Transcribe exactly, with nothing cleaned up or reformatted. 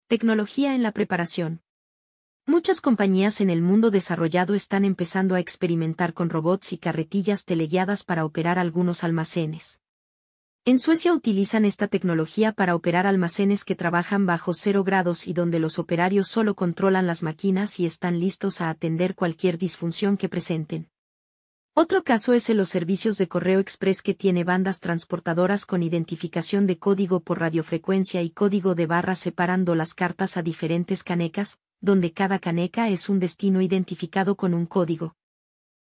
Tecnología en la preparación. Muchas compañías en el mundo desarrollado están empezando a experimentar con robots y carretillas teleguiadas para operar algunos almacenes. En Suecia utilizan esta tecnología para operar almacenes que trabajan bajo cero grados y donde los operarios solo controlan las máquinas y están listos a atender cualquier disfunción que presenten. Otro caso es en los servicios de correo express que tiene bandas transportadoras con identificación de código por radiofrecuencia y código de barra separando las cartas a diferentes canecas, donde cada caneca es un destino identificado con un código.